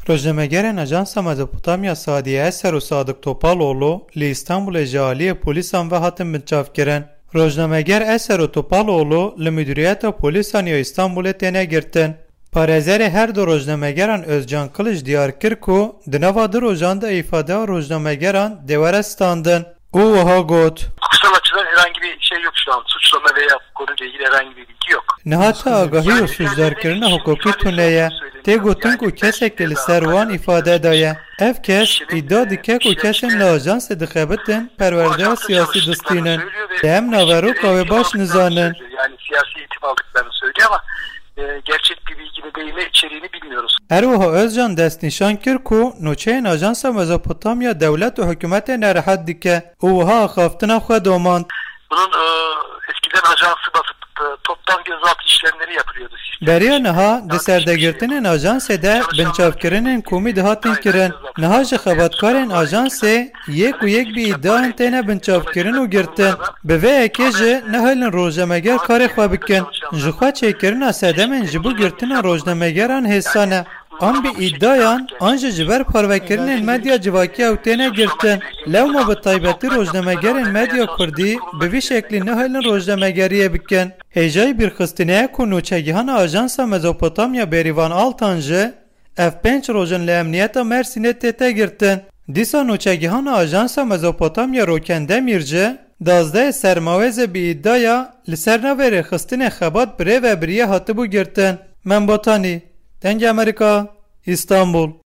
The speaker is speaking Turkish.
Rojnamegerên Ajansa Mezopotamya Sadiye Eser û Sadık Topaloğlu li İstanbulê ji aliyê polîsan ve hatin binçavkirin. Rojnameger Eser û Topaloğlu li Müdüriyeta Polîsan ya İstanbulê têne girtin. Parêzerê her du rojnamegeran Özcan Kılıç diyar kir ku di nava du rojan de îfadeya rojnamegeran dêwere standin. û wiha got: Hukuksal açıdan herhangi bir şey yok şu an. Suçlama veya konuyla ilgili herhangi bir bilgi yok. Nihata agahî û suçdarkirina hukukî tuneye. Tê gotin ku kesek li ser wan îfade daye. Ev kes îddia dike ku kesên li ajansê dixebitin perwerdeya siyasî distînin. Li em naveroka wê baş nizanin. Yani siyasi eğitim aldıklarını söylüyor ama gerçek bir bilgini değil mi içeriğini bilmiyoruz. Her wiha Özcan destnîşan kir ku nûçeyên Ajansa Mezopotamya dewlet û hikûmetê nerahat dike û wiha axaftina xwe domand. Bunun eskiden ajansı basıp toptan gözaltı işlemleri yapılıyordu. Beriya niha di serdegirtinên ajansê de binçavkirinên komî dihatin kirin. Niha ji xebatkarên ajansê yek û yek bi îddiaên têne binçavkirin û girtin. Bi vê yekê jî nehêlin rojnameger karê xwe bikin. Ji xwe çêkirina sedemên ji bo girtina rojnamegeran hêsan e. An bi îddiayan an jî ji ber parvekirinên medya civakiya ew têne girtin. Lewma bi taybetî rojnamegerên medya Kurdî bi vî şeklî nehêlin rojnamegeriyê bikin. Hêjayî bîrxistinê ku nûçegihana Ajansa Mezopotamya Berivan Altan jî ev 5 rojin li Emniyeta Mersinê tê girtin. Dîsa nûçegihana Ajansa Mezopotamya Rokendemîr jî 12 sermawêzê bi îddaya li ser navê rêxistinê xebat bi rê ve biriye hatibû girtin. Membotanî, Dengê Amerîka, İstanbul.